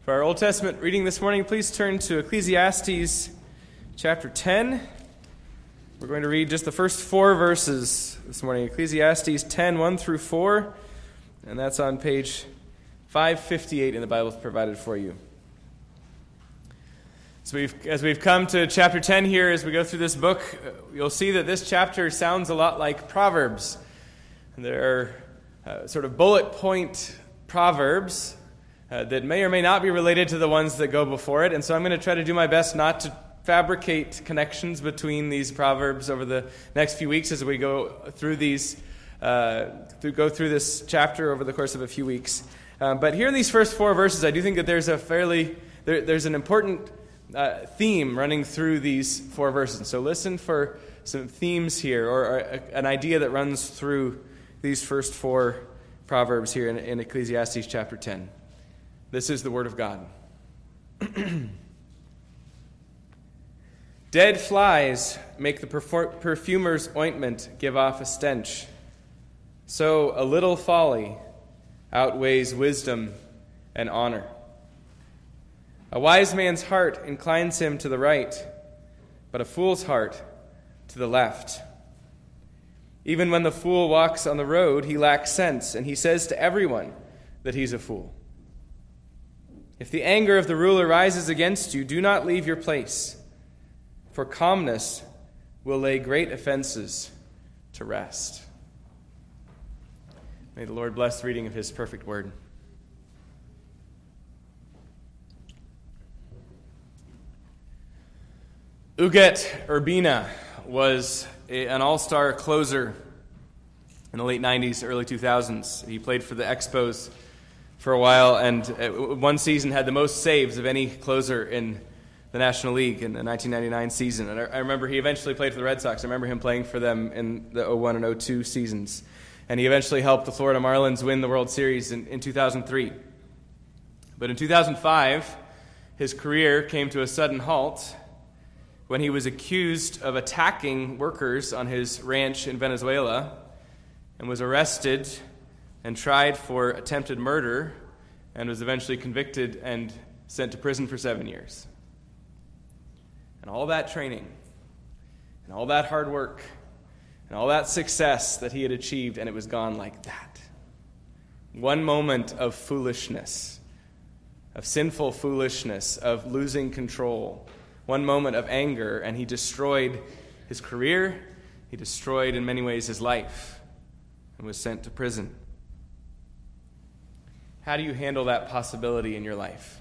For our Old Testament reading this morning, please turn to Ecclesiastes chapter 10. We're going to read just the first 4 verses this morning. Ecclesiastes 10, 1 through 4. And that's on page 558 in the Bible provided for you. So as we've come to chapter 10 here, as we go through this book, you'll see that this chapter sounds a lot like Proverbs. And there are sort of bullet point Proverbs that may or may not be related to the ones that go before it. And so I'm going to try to do my best not to fabricate connections between these Proverbs over the next few weeks as we go through these, go through this chapter over the course of a few weeks. But here in these first 4 verses, I do think that there's there's an important theme running through these 4 verses. So listen for some themes here, or an idea that runs through these first 4 Proverbs here in Ecclesiastes chapter 10. This is the Word of God. Dead flies make the perfumer's ointment give off a stench. So a little folly outweighs wisdom and honor. A wise man's heart inclines him to the right, but a fool's heart to the left. Even when the fool walks on the road, he lacks sense, and he says to everyone that he's a fool. If the anger of the ruler rises against you, do not leave your place, for calmness will lay great offenses to rest. May the Lord bless the reading of His perfect word. Uget Urbina was an all-star closer in the late 90s, early 2000s. He played for the Expos for a while, and one season had the most saves of any closer in the National League in the 1999 season. And I remember he eventually played for the Red Sox. I remember him playing for them in the 01 and 02 seasons. And he eventually helped the Florida Marlins win the World Series in 2003. But in 2005, his career came to a sudden halt when he was accused of attacking workers on his ranch in Venezuela and was arrested and tried for attempted murder and was eventually convicted and sent to prison for 7 years. And all that training and all that hard work and all that success that he had achieved, and it was gone like that. One moment of foolishness, of sinful foolishness, of losing control. One moment of anger, and he destroyed his career. He destroyed, in many ways, his life and was sent to prison. How do you handle that possibility in your life?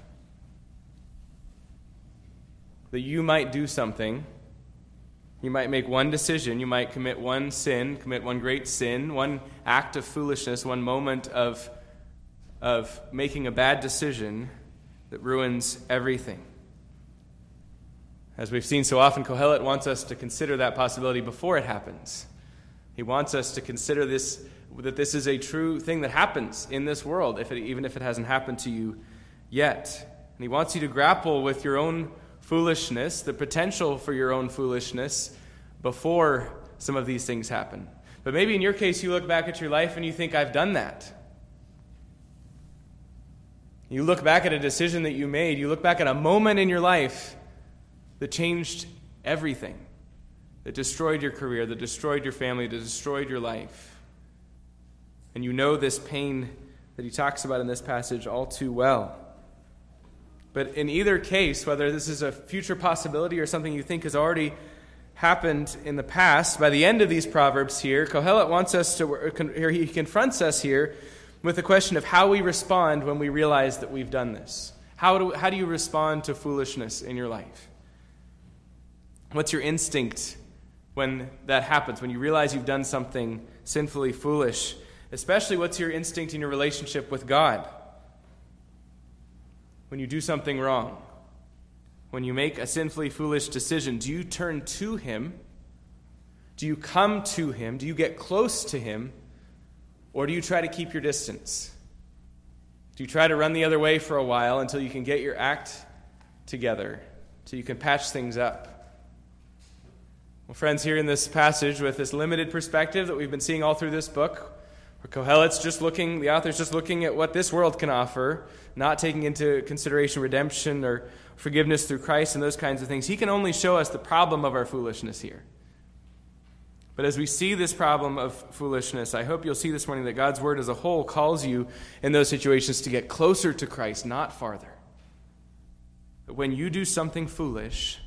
That you might do something, you might make one decision, you might commit one sin, commit one great sin, one act of foolishness, one moment of making a bad decision that ruins everything. As we've seen so often, Kohelet wants us to consider that possibility before it happens. He wants us to consider that this is a true thing that happens in this world, even if it hasn't happened to you yet. And he wants you to grapple with your own foolishness, the potential for your own foolishness, before some of these things happen. But maybe in your case, you look back at your life and you think, I've done that. You look back at a decision that you made. You look back at a moment in your life that changed everything, that destroyed your career, that destroyed your family, that destroyed your life. And you know this pain that he talks about in this passage all too well. But in either case, whether this is a future possibility or something you think has already happened in the past, by the end of these Proverbs here, Kohelet wants us he confronts us here with the question of how we respond when we realize that we've done this. How do you respond to foolishness in your life? What's your instinct when that happens, when you realize you've done something sinfully foolish? Especially, what's your instinct in your relationship with God? When you do something wrong, when you make a sinfully foolish decision, do you turn to Him? Do you come to Him? Do you get close to Him? Or do you try to keep your distance? Do you try to run the other way for a while until you can get your act together, until you can patch things up? Well, friends, here in this passage, with this limited perspective that we've been seeing all through this book, Or Kohelet's the author's just looking at what this world can offer, not taking into consideration redemption or forgiveness through Christ and those kinds of things. He can only show us the problem of our foolishness here. But as we see this problem of foolishness, I hope you'll see this morning that God's word as a whole calls you in those situations to get closer to Christ, not farther. That when you do something foolish,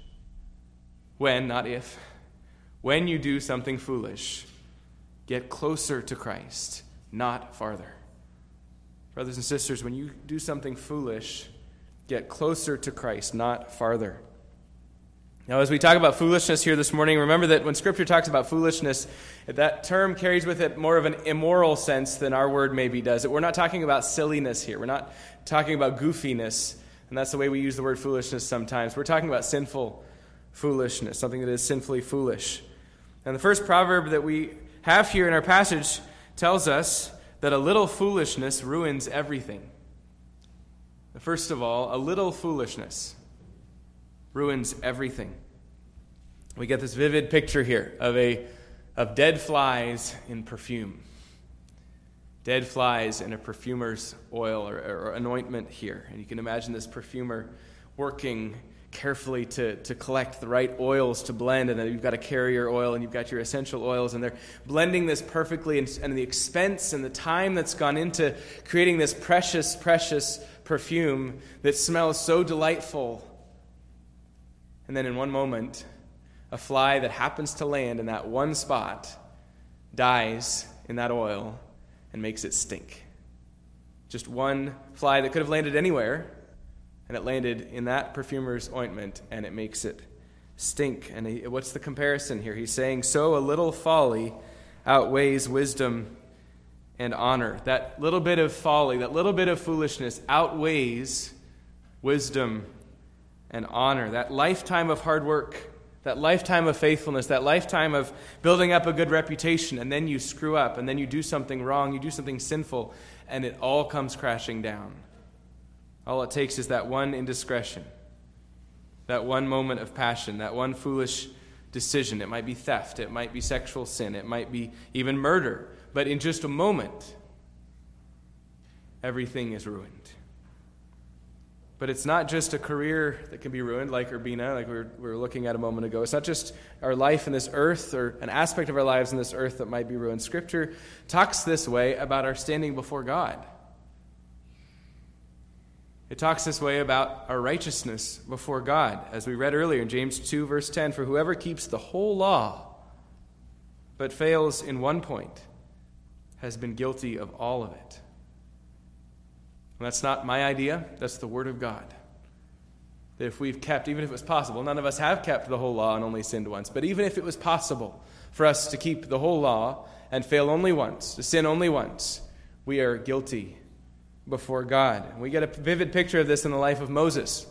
not if, when you do something foolish, get closer to Christ, not farther. Brothers and sisters, when you do something foolish, get closer to Christ, not farther. Now, as we talk about foolishness here this morning, remember that when Scripture talks about foolishness, that term carries with it more of an immoral sense than our word maybe does. We're not talking about silliness here. We're not talking about goofiness, and that's the way we use the word foolishness sometimes. We're talking about sinful foolishness, something that is sinfully foolish. And the first proverb that we have here in our passage tells us that a little foolishness ruins everything. First of all, a little foolishness ruins everything. We get this vivid picture here of dead flies in perfume. Dead flies in a perfumer's oil or an ointment here. And you can imagine this perfumer working carefully to collect the right oils to blend, and then you've got a carrier oil and you've got your essential oils, and they're blending this perfectly, and the expense and the time that's gone into creating this precious, precious perfume that smells so delightful. And then in one moment, a fly that happens to land in that one spot dies in that oil and makes it stink. Just one fly that could have landed anywhere, and it landed in that perfumer's ointment, and it makes it stink. And what's the comparison here? He's saying, so a little folly outweighs wisdom and honor. That little bit of folly, that little bit of foolishness outweighs wisdom and honor. That lifetime of hard work, that lifetime of faithfulness, that lifetime of building up a good reputation, and then you screw up, and then you do something wrong, you do something sinful, and it all comes crashing down. All it takes is that one indiscretion, that one moment of passion, that one foolish decision. It might be theft, it might be sexual sin, it might be even murder, but in just a moment, everything is ruined. But it's not just a career that can be ruined, like Urbina, like we were looking at a moment ago. It's not just our life in this earth or an aspect of our lives in this earth that might be ruined. Scripture talks this way about our standing before God. It talks this way about our righteousness before God. As we read earlier in James 2, verse 10, for whoever keeps the whole law but fails in one point has been guilty of all of it. And that's not my idea, that's the Word of God. That if we've kept, even if it was possible, none of us have kept the whole law and only sinned once, but even if it was possible for us to keep the whole law and fail only once, to sin only once, we are guilty before God. We get a vivid picture of this in the life of Moses.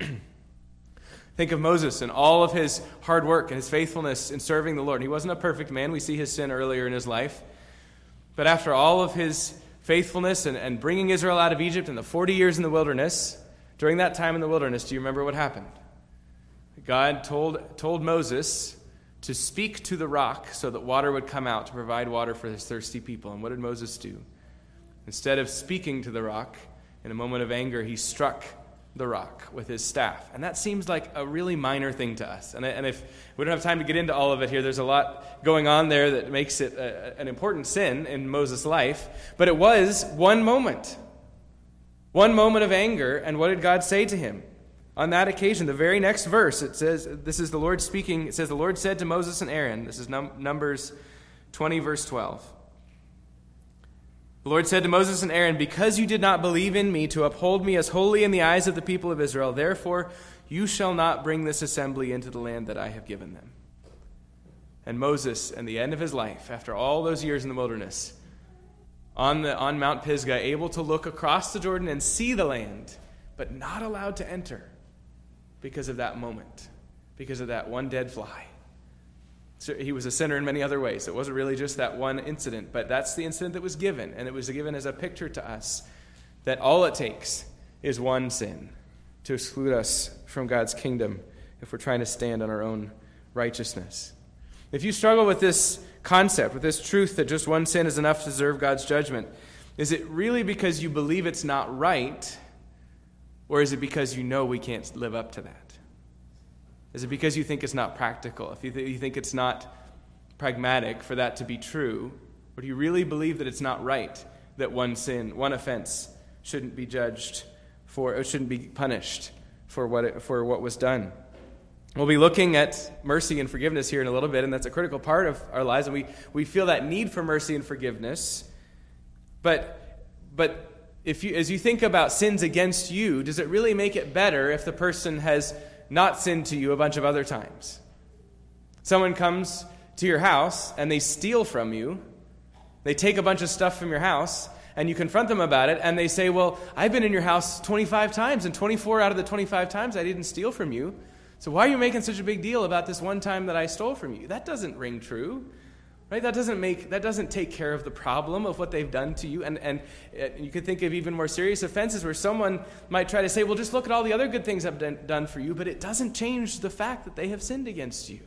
Think of Moses and all of his hard work and his faithfulness in serving the Lord. He wasn't a perfect man. We see his sin earlier in his life. But after all of his faithfulness and bringing Israel out of Egypt and the 40 years in the wilderness, during that time in the wilderness, do you remember what happened? God told Moses to speak to the rock so that water would come out to provide water for his thirsty people. And what did Moses do? Instead of speaking to the rock, in a moment of anger, he struck the rock with his staff. And that seems like a really minor thing to us. And if we don't have time to get into all of it here, there's a lot going on there that makes it an important sin in Moses' life. But it was one moment of anger. And what did God say to him? On that occasion, the very next verse, it says, this is the Lord speaking, it says, the Lord said to Moses and Aaron, this is Numbers 20, verse 12. The Lord said to Moses and Aaron, because you did not believe in me to uphold me as holy in the eyes of the people of Israel, therefore you shall not bring this assembly into the land that I have given them. And Moses, at the end of his life, after all those years in the wilderness, on Mount Pisgah, able to look across the Jordan and see the land, but not allowed to enter because of that moment, because of that one dead fly. So he was a sinner in many other ways. It wasn't really just that one incident, but that's the incident that was given, and it was given as a picture to us that all it takes is one sin to exclude us from God's kingdom if we're trying to stand on our own righteousness. If you struggle with this concept, with this truth that just one sin is enough to deserve God's judgment, is it really because you believe it's not right, or is it because you know we can't live up to that? Is it because you think it's not practical? If you think it's not pragmatic for that to be true, or do you really believe that it's not right that one sin, one offense, shouldn't be judged for, or shouldn't be punished for what was done? We'll be looking at mercy and forgiveness here in a little bit, and that's a critical part of our lives, and we feel that need for mercy and forgiveness. But as you think about sins against you, does it really make it better if the person has not sinned to you a bunch of other times? Someone comes to your house and they steal from you. They take a bunch of stuff from your house, and you confront them about it, and they say, well, I've been in your house 25 times, and 24 out of the 25 times I didn't steal from you. So why are you making such a big deal about this one time that I stole from you? That doesn't ring true, right? That doesn't take care of the problem of what they've done to you. And you could think of even more serious offenses where someone might try to say, well, just look at all the other good things I've done for you, but it doesn't change the fact that they have sinned against you.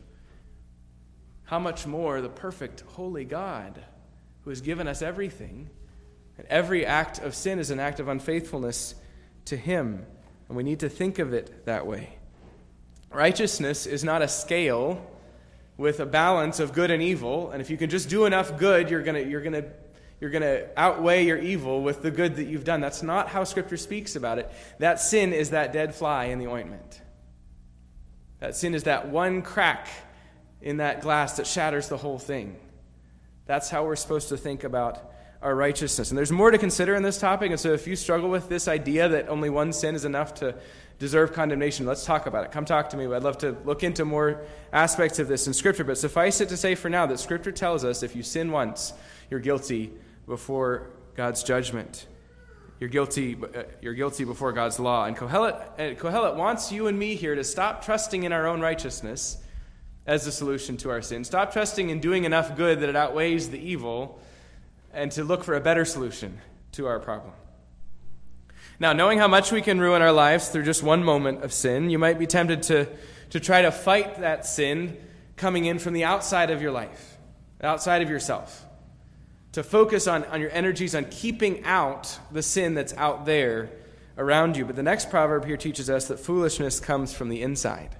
How much more the perfect, holy God, who has given us everything, and every act of sin is an act of unfaithfulness to him, and we need to think of it that way. Righteousness is not a scale with a balance of good and evil, and if you can just do enough good, you're going to outweigh your evil with the good that you've done. That's not how Scripture speaks about it. That sin is that dead fly in the ointment. That sin is that one crack in that glass that shatters the whole thing. That's how we're supposed to think about our righteousness. And there's more to consider in this topic, and so if you struggle with this idea that only one sin is enough to deserve condemnation, let's talk about it. Come talk to me. I'd love to look into more aspects of this in Scripture, but suffice it to say for now that Scripture tells us if you sin once, you're guilty before God's judgment. You're guilty before God's law. And Kohelet wants you and me here to stop trusting in our own righteousness as the solution to our sin. Stop trusting in doing enough good that it outweighs the evil, and to look for a better solution to our problem. Now, knowing how much we can ruin our lives through just one moment of sin, you might be tempted to try to fight that sin coming in from the outside of your life, outside of yourself. To focus on your energies on keeping out the sin that's out there around you. But the next proverb here teaches us that foolishness comes from the inside.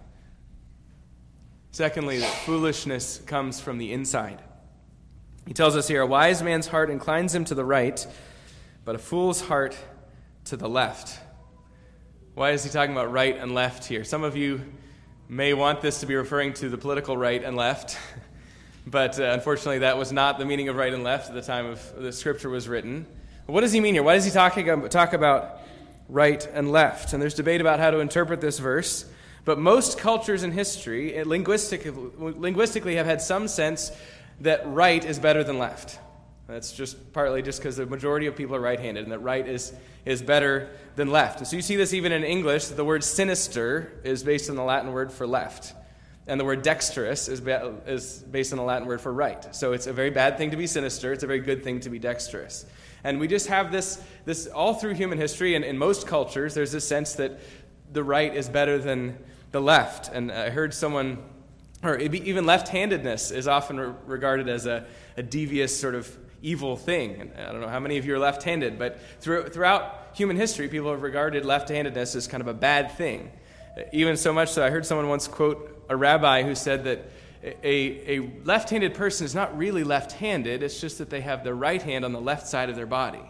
Secondly, that foolishness comes from the inside. He tells us here, a wise man's heart inclines him to the right, but a fool's heart to the left. Why is he talking about right and left here? Some of you may want this to be referring to the political right and left, but unfortunately that was not the meaning of right and left at the time of the Scripture was written. What does he mean here? Why does he talk about right and left? And there's debate about how to interpret this verse, but most cultures in history linguistically have had some sense that right is better than left. That's just partly just because the majority of people are right-handed, and that right is better than left. And so you see this even in English. The word sinister is based on the Latin word for left, and the word dexterous is based on the Latin word for right. So it's a very bad thing to be sinister. It's a very good thing to be dexterous. And we just have this all through human history, and in most cultures, there's this sense that the right is better than the left. And I heard someone, or even left-handedness is often regarded as a devious sort of evil thing. And I don't know how many of you are left-handed, but throughout human history, people have regarded left-handedness as kind of a bad thing. Even so much so, I heard someone once quote a rabbi who said that a left-handed person is not really left-handed, it's just that they have their right hand on the left side of their body.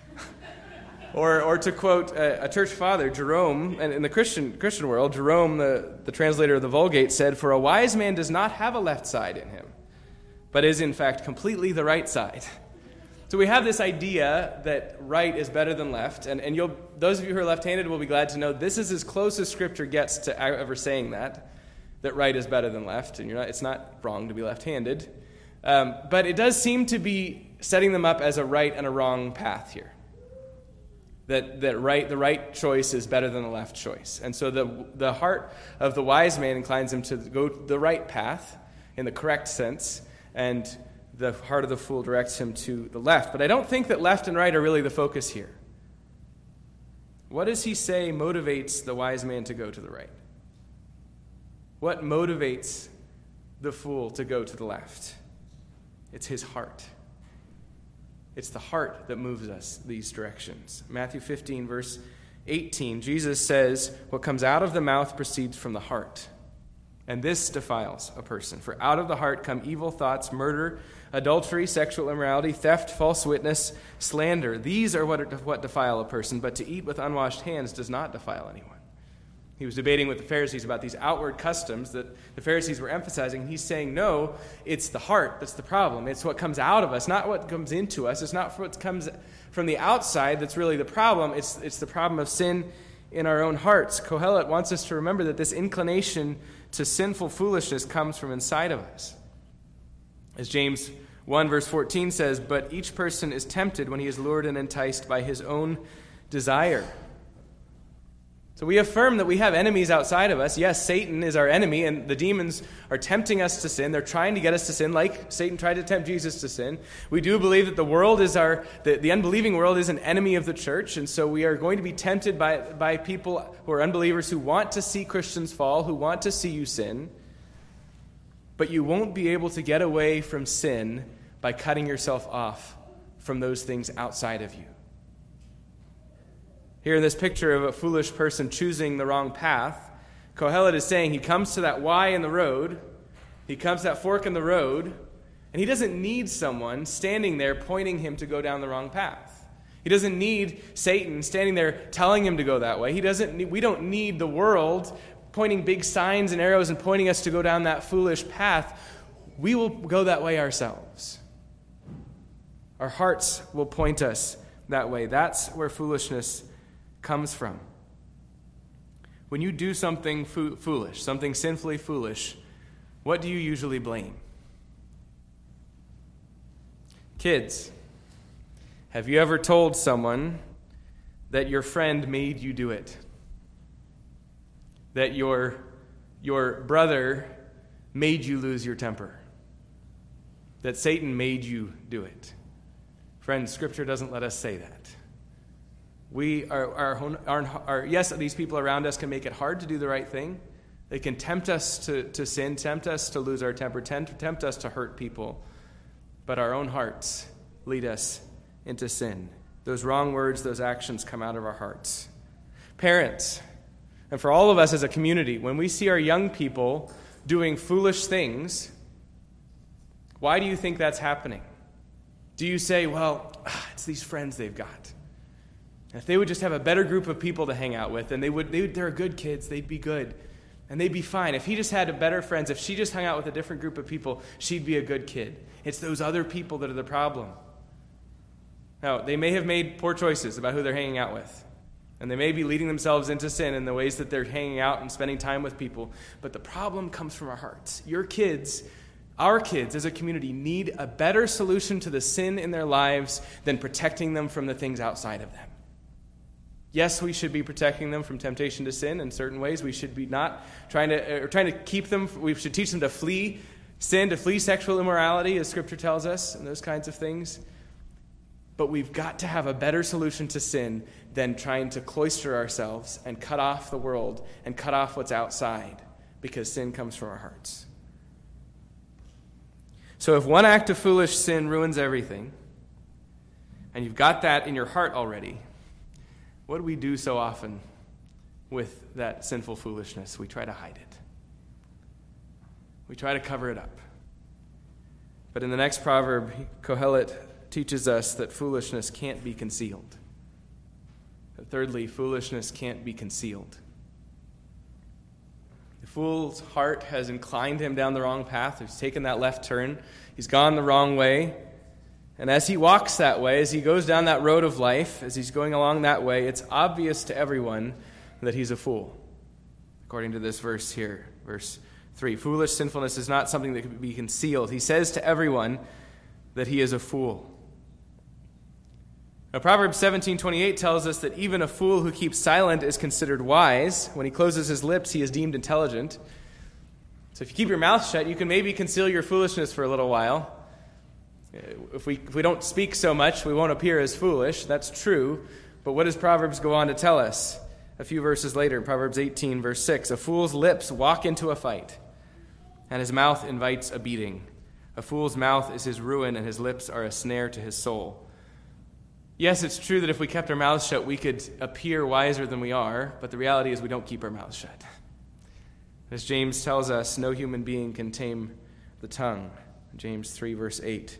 Or to quote a church father, Jerome, and in the Christian world, Jerome, the translator of the Vulgate, said, "For a wise man does not have a left side in him, but is in fact completely the right side." So we have this idea that right is better than left, and those of you who are left-handed will be glad to know this is as close as Scripture gets to ever saying that right is better than left, and it's not wrong to be left-handed. But it does seem to be setting them up as a right and a wrong path here. That the right choice is better than the left choice. And so the heart of the wise man inclines him to go the right path in the correct sense, and the heart of the fool directs him to the left. But I don't think that left and right are really the focus here. What does he say motivates the wise man to go to the right? What motivates the fool to go to the left. It's his heart. It's the heart that moves us these directions. Matthew 15, verse 18, Jesus says, "What comes out of the mouth proceeds from the heart, and this defiles a person. For out of the heart come evil thoughts, murder, adultery, sexual immorality, theft, false witness, slander. These are what defile a person, but to eat with unwashed hands does not defile anyone." He was debating with the Pharisees about these outward customs that the Pharisees were emphasizing. He's saying, no, it's the heart that's the problem. It's what comes out of us, not what comes into us. It's not what comes from the outside that's really the problem. It's the problem of sin in our own hearts. Kohelet wants us to remember that this inclination to sinful foolishness comes from inside of us. As James 1 verse 14 says, "But each person is tempted when he is lured and enticed by his own desire." So we affirm that we have enemies outside of us. Yes, Satan is our enemy, and the demons are tempting us to sin. They're trying to get us to sin, like Satan tried to tempt Jesus to sin. We do believe that the world is the unbelieving world is an enemy of the church, and so we are going to be tempted by people who are unbelievers who want to see Christians fall, who want to see you sin. But you won't be able to get away from sin by cutting yourself off from those things outside of you. Here in this picture of a foolish person choosing the wrong path, Kohelet is saying he comes to that Y in the road, he comes to that fork in the road, and he doesn't need someone standing there pointing him to go down the wrong path. He doesn't need Satan standing there telling him to go that way. We don't need the world pointing big signs and arrows and pointing us to go down that foolish path. We will go that way ourselves. Our hearts will point us that way. That's where foolishness comes from. When you do something foolish, something sinfully foolish, what do you usually blame? Kids, have you ever told someone that your friend made you do it? That your brother made you lose your temper? That Satan made you do it? Friends, Scripture doesn't let us say that. Yes, these people around us can make it hard to do the right thing. They can tempt us to sin, tempt us to lose our temper, tempt us to hurt people. But our own hearts lead us into sin. Those wrong words, those actions come out of our hearts. Parents, and for all of us as a community, when we see our young people doing foolish things, why do you think that's happening? Do you say, well, it's these friends they've got? If they would just have a better group of people to hang out with, and they're good kids, they'd be good, and they'd be fine. If he just had better friends, if she just hung out with a different group of people, she'd be a good kid. It's those other people that are the problem. Now, they may have made poor choices about who they're hanging out with, and they may be leading themselves into sin in the ways that they're hanging out and spending time with people, but the problem comes from our hearts. Your kids, our kids as a community, need a better solution to the sin in their lives than protecting them from the things outside of them. Yes, we should be protecting them from temptation to sin in certain ways. We should be not trying to keep them. We should teach them to flee sin, to flee sexual immorality, as Scripture tells us, and those kinds of things. But we've got to have a better solution to sin than trying to cloister ourselves and cut off the world and cut off what's outside, because sin comes from our hearts. So if one act of foolish sin ruins everything, and you've got that in your heart already, what do we do so often with that sinful foolishness? We try to hide it. We try to cover it up. But in the next proverb, Kohelet teaches us that foolishness can't be concealed. Thirdly, foolishness can't be concealed. The fool's heart has inclined him down the wrong path. He's taken that left turn. He's gone the wrong way. And as he walks that way, as he goes down that road of life, as he's going along that way, it's obvious to everyone that he's a fool. According to this verse here, verse 3. Foolish sinfulness is not something that can be concealed. He says to everyone that he is a fool. Now, Proverbs 17:28 tells us that even a fool who keeps silent is considered wise. When he closes his lips, he is deemed intelligent. So if you keep your mouth shut, you can maybe conceal your foolishness for a little while. If we don't speak so much, we won't appear as foolish. That's true. But what does Proverbs go on to tell us? A few verses later, Proverbs 18, verse 6, a fool's lips walk into a fight, and his mouth invites a beating. A fool's mouth is his ruin, and his lips are a snare to his soul. Yes, it's true that if we kept our mouths shut, we could appear wiser than we are, but the reality is we don't keep our mouths shut. As James tells us, no human being can tame the tongue. James 3, verse 8.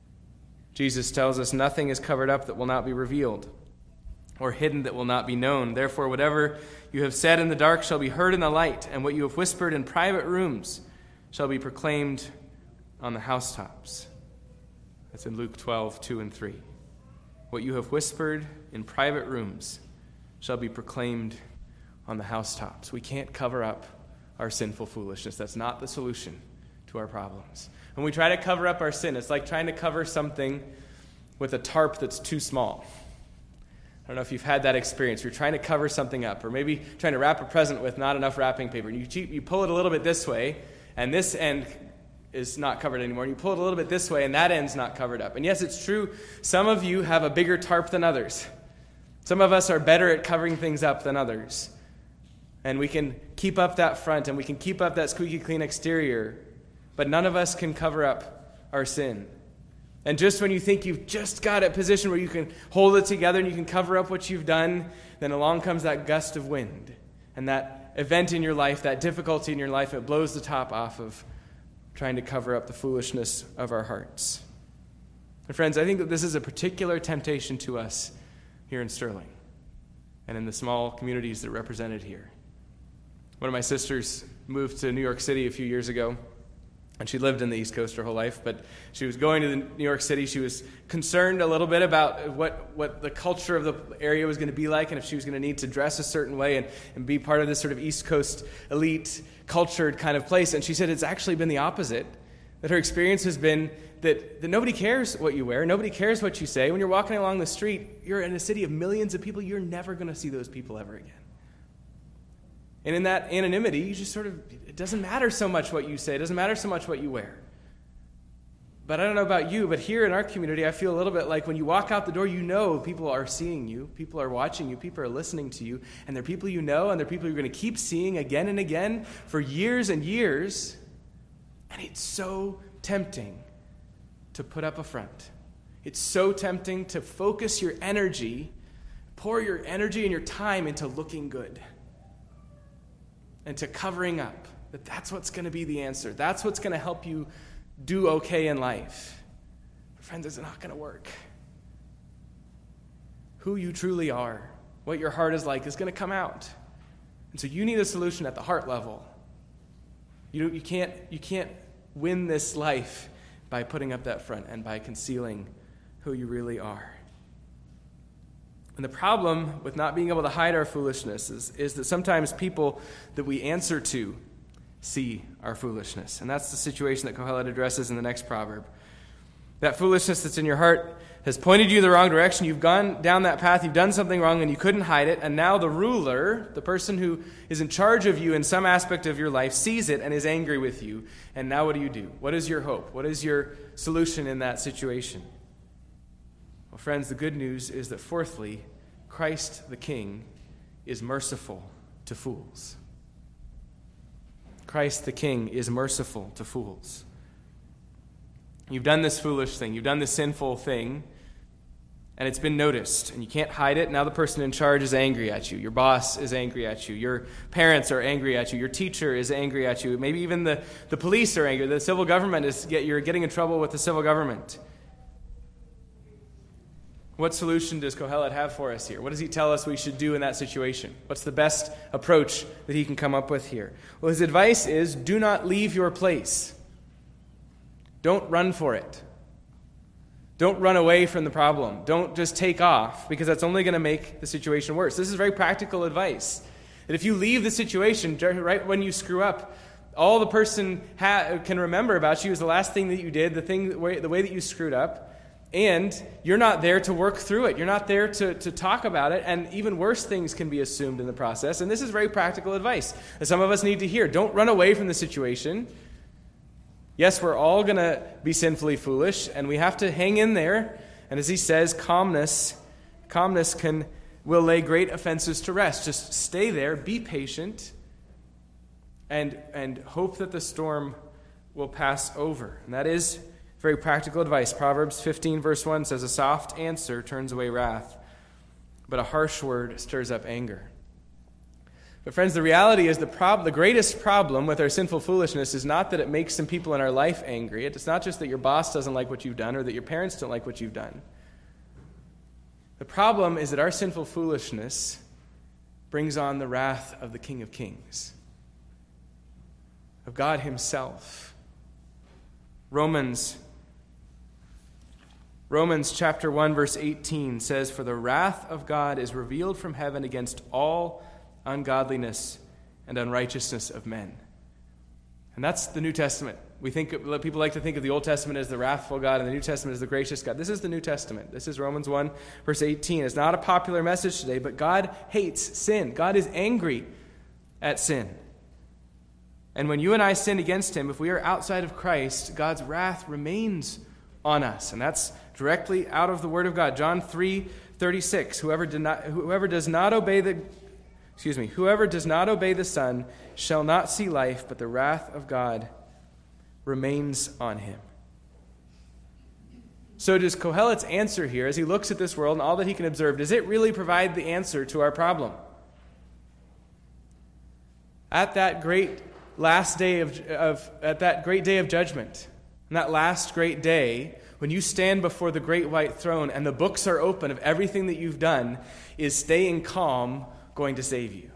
Jesus tells us nothing is covered up that will not be revealed, or hidden that will not be known. Therefore, whatever you have said in the dark shall be heard in the light, and what you have whispered in private rooms shall be proclaimed on the housetops. That's in Luke 12, 2 and 3. What you have whispered in private rooms shall be proclaimed on the housetops. We can't cover up our sinful foolishness. That's not the solution to our problems. When we try to cover up our sin, it's like trying to cover something with a tarp that's too small. I don't know if you've had that experience. You're trying to cover something up, or maybe trying to wrap a present with not enough wrapping paper. And you pull it a little bit this way, and this end is not covered anymore. And you pull it a little bit this way, and that end's not covered up. And yes, it's true, some of you have a bigger tarp than others. Some of us are better at covering things up than others. And we can keep up that front, and we can keep up that squeaky clean exterior, but none of us can cover up our sin. And just when you think you've just got a position where you can hold it together and you can cover up what you've done, then along comes that gust of wind. And that event in your life, that difficulty in your life, it blows the top off of trying to cover up the foolishness of our hearts. And friends, I think that this is a particular temptation to us here in Sterling and in the small communities that are represented here. One of my sisters moved to New York City a few years ago, and she lived in the East Coast her whole life, but she was going to New York City. She was concerned a little bit about what the culture of the area was going to be like, and if she was going to need to dress a certain way and be part of this sort of East Coast elite, cultured kind of place. And she said it's actually been the opposite, that her experience has been that nobody cares what you wear, nobody cares what you say. When you're walking along the street, you're in a city of millions of people, you're never going to see those people ever again. And in that anonymity, you just it doesn't matter so much what you say. It doesn't matter so much what you wear. But I don't know about you, but here in our community, I feel a little bit like when you walk out the door, you know people are seeing you, people are watching you, people are listening to you, and they're people you know, and they're people you're going to keep seeing again and again for years and years. And it's so tempting to put up a front. It's so tempting to focus your energy, pour your energy and your time into looking good. And to covering up, that's what's going to be the answer. That's what's going to help you do okay in life. But friends, it's not going to work. Who you truly are, what your heart is like, is going to come out. And so you need a solution at the heart level. You can't win this life by putting up that front and by concealing who you really are. And the problem with not being able to hide our foolishness is that sometimes people that we answer to see our foolishness. And that's the situation that Kohelet addresses in the next proverb. That foolishness that's in your heart has pointed you the wrong direction. You've gone down that path, you've done something wrong, and you couldn't hide it. And now the ruler, the person who is in charge of you in some aspect of your life, sees it and is angry with you. And now what do? What is your hope? What is your solution in that situation? Well, friends, the good news is that fourthly, Christ the King is merciful to fools. Christ the King is merciful to fools. You've done this foolish thing. You've done this sinful thing, and it's been noticed, and you can't hide it. Now the person in charge is angry at you. Your boss is angry at you. Your parents are angry at you. Your teacher is angry at you. Maybe even the police are angry. The civil government you're getting in trouble with the civil government. What solution does Kohelet have for us here? What does he tell us we should do in that situation? What's the best approach that he can come up with here? Well, his advice is, do not leave your place. Don't run for it. Don't run away from the problem. Don't just take off, because that's only going to make the situation worse. This is very practical advice. That if you leave the situation right when you screw up, all the person can remember about you is the last thing that you did, the way that you screwed up. And you're not there to work through it. You're not there to talk about it. And even worse things can be assumed in the process. And this is very practical advice that some of us need to hear. Don't run away from the situation. Yes, we're all going to be sinfully foolish, and we have to hang in there. And as he says, calmness will lay great offenses to rest. Just stay there, be patient, and hope that the storm will pass over. And that is very practical advice. Proverbs 15 verse 1 says, "A soft answer turns away wrath, but a harsh word stirs up anger." But friends, the reality is the greatest problem with our sinful foolishness is not that it makes some people in our life angry. It's not just that your boss doesn't like what you've done or that your parents don't like what you've done. The problem is that our sinful foolishness brings on the wrath of the King of Kings, of God himself. Romans chapter 1 verse 18 says, "For the wrath of God is revealed from heaven against all ungodliness and unrighteousness of men." And that's the New Testament. People like to think of the Old Testament as the wrathful God and the New Testament as the gracious God. This is the New Testament. This is Romans 1 verse 18. It's not a popular message today, but God hates sin. God is angry at sin. And when you and I sin against him, if we are outside of Christ, God's wrath remains on us. And that's directly out of the Word of God. John 3:36, whoever does not obey the Son shall not see life, but the wrath of God remains on him. So does Kohelet's answer here, as he looks at this world and all that he can observe, does it really provide the answer to our problem? At that great last day at that great day of judgment, and that last great day, when you stand before the great white throne and the books are open of everything that you've done, is staying calm going to save you?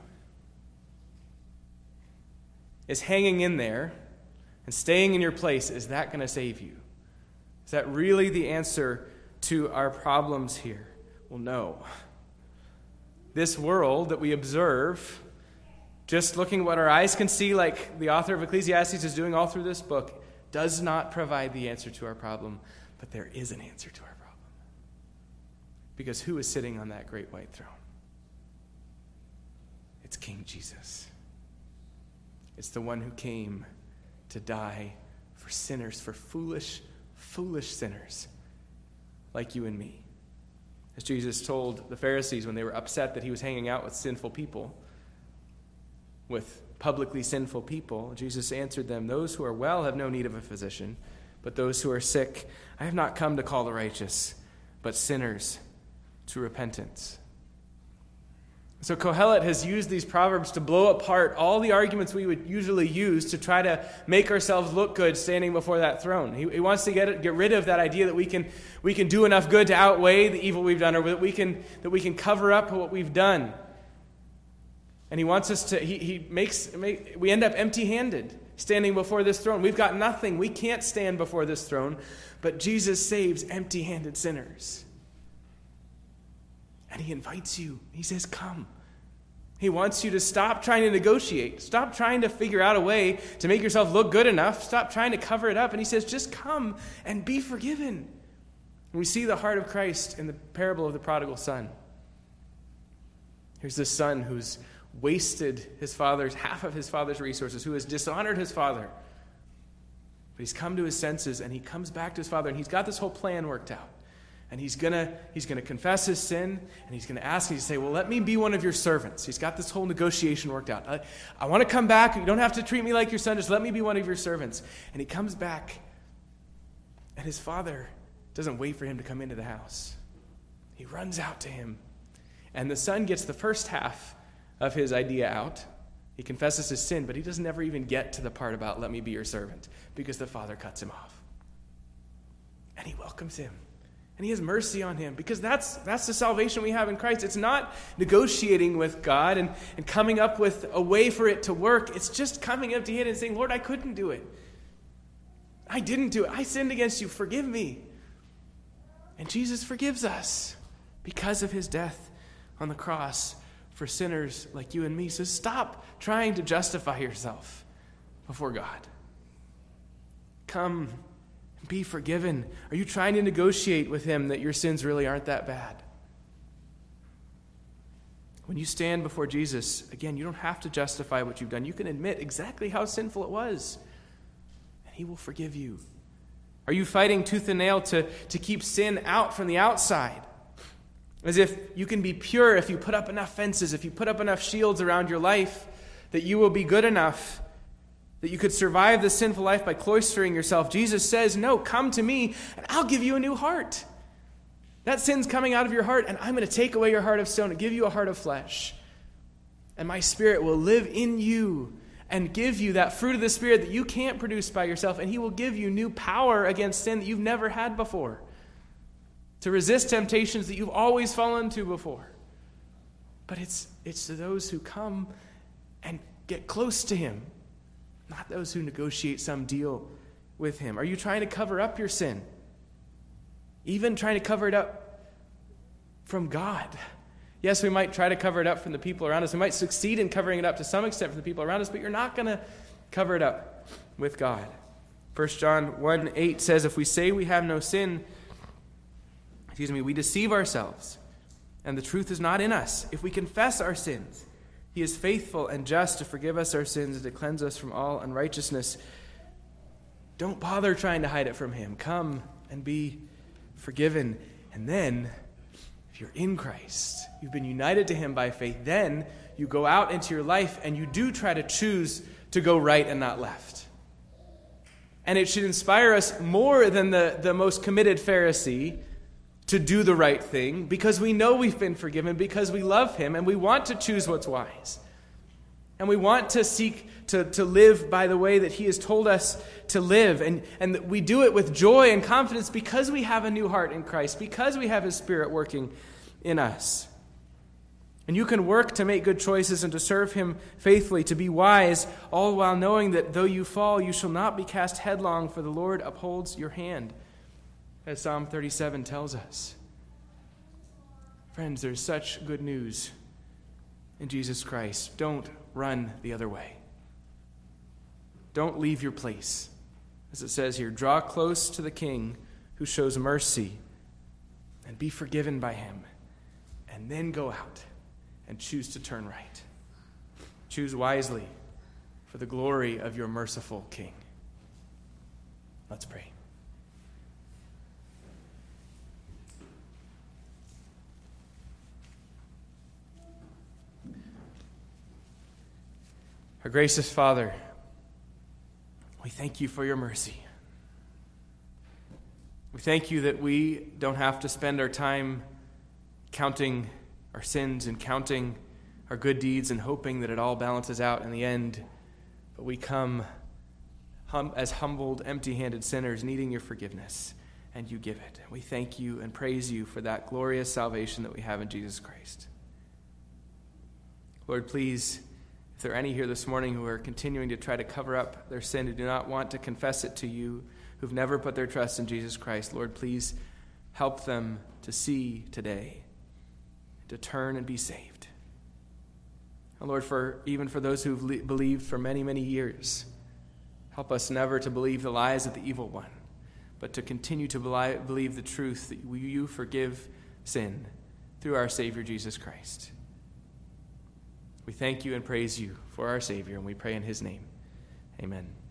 Is hanging in there and staying in your place, is that going to save you? Is that really the answer to our problems here? Well, no. This world that we observe, just looking at what our eyes can see, like the author of Ecclesiastes is doing all through this book, does not provide the answer to our problem, but there is an answer to our problem. Because who is sitting on that great white throne? It's King Jesus. It's the one who came to die for sinners, for foolish sinners like you and me. As Jesus told the Pharisees when they were upset that he was hanging out with sinful people, with publicly sinful people, Jesus answered them, "Those who are well have no need of a physician, but those who are sick, I have not come to call the righteous, but sinners to repentance." So Kohelet has used these proverbs to blow apart all the arguments we would usually use to try to make ourselves look good standing before that throne. He wants to get rid of that idea that we can do enough good to outweigh the evil we've done, or that we can cover up what we've done. And he wants us to. We end up empty-handed standing before this throne. We've got nothing. We can't stand before this throne, but Jesus saves empty-handed sinners. And he invites you. He says, "Come." He wants you to stop trying to negotiate. Stop trying to figure out a way to make yourself look good enough. Stop trying to cover it up. And he says, just come and be forgiven. And we see the heart of Christ in the parable of the prodigal son. Here's this son who's wasted half of his father's resources, who has dishonored his father. But he's come to his senses, and he comes back to his father, and he's got this whole plan worked out. And he's gonna confess his sin, and he's going to ask, and he's say, "Well, let me be one of your servants." He's got this whole negotiation worked out. I want to come back. You don't have to treat me like your son. Just let me be one of your servants. And he comes back, and his father doesn't wait for him to come into the house. He runs out to him. And the son gets the first half of his idea out. He confesses his sin, but he doesn't ever even get to the part about "let me be your servant," because the father cuts him off. And he welcomes him. And he has mercy on him, because that's the salvation we have in Christ. It's not negotiating with God and coming up with a way for it to work. It's just coming up to him and saying, "Lord, I couldn't do it. I didn't do it. I sinned against you. Forgive me." And Jesus forgives us because of his death on the cross for sinners like you and me. So stop trying to justify yourself before God. Come. Be forgiven. Are you trying to negotiate with him that your sins really aren't that bad? When you stand before Jesus, again, you don't have to justify what you've done. You can admit exactly how sinful it was, and he will forgive you. Are you fighting tooth and nail to keep sin out from the outside? As if you can be pure if you put up enough fences, if you put up enough shields around your life, that you will be good enough, that you could survive this sinful life by cloistering yourself. Jesus says, no, come to me and I'll give you a new heart. That sin's coming out of your heart, and I'm going to take away your heart of stone and give you a heart of flesh. And my Spirit will live in you and give you that fruit of the Spirit that you can't produce by yourself, and he will give you new power against sin that you've never had before, to resist temptations that you've always fallen to before. But it's to those who come and get close to him, not those who negotiate some deal with him. Are you trying to cover up your sin? Even trying to cover it up from God? Yes, we might try to cover it up from the people around us. We might succeed in covering it up to some extent from the people around us, but you're not going to cover it up with God. 1 John 1:8 says, if we say we have no sin, we deceive ourselves, and the truth is not in us. If we confess our sins, he is faithful and just to forgive us our sins and to cleanse us from all unrighteousness. Don't bother trying to hide it from him. Come and be forgiven. And then, if you're in Christ, you've been united to him by faith, then you go out into your life and you do try to choose to go right and not left. And it should inspire us more than the most committed Pharisee to do the right thing, because we know we've been forgiven, because we love him, and we want to choose what's wise. And we want to seek to live by the way that he has told us to live. And we do it with joy and confidence because we have a new heart in Christ, because we have his Spirit working in us. And you can work to make good choices and to serve him faithfully, to be wise, all while knowing that though you fall, you shall not be cast headlong, for the Lord upholds your hand, as Psalm 37 tells us. Friends, there's such good news in Jesus Christ. Don't run the other way. Don't leave your place. As it says here, draw close to the King who shows mercy and be forgiven by him. And then go out and choose to turn right. Choose wisely for the glory of your merciful King. Let's pray. Our gracious Father, we thank you for your mercy. We thank you that we don't have to spend our time counting our sins and counting our good deeds and hoping that it all balances out in the end. But we come as humbled, empty-handed sinners needing your forgiveness, and you give it. We thank you and praise you for that glorious salvation that we have in Jesus Christ. Lord, please, if there are any here this morning who are continuing to try to cover up their sin, who do not want to confess it to you, who've never put their trust in Jesus Christ, Lord, please help them to see today, to turn and be saved. And Lord, even for those who've believed for many, many years, help us never to believe the lies of the evil one, but to continue to believe the truth that you forgive sin through our Savior, Jesus Christ. We thank you and praise you for our Savior, and we pray in his name. Amen.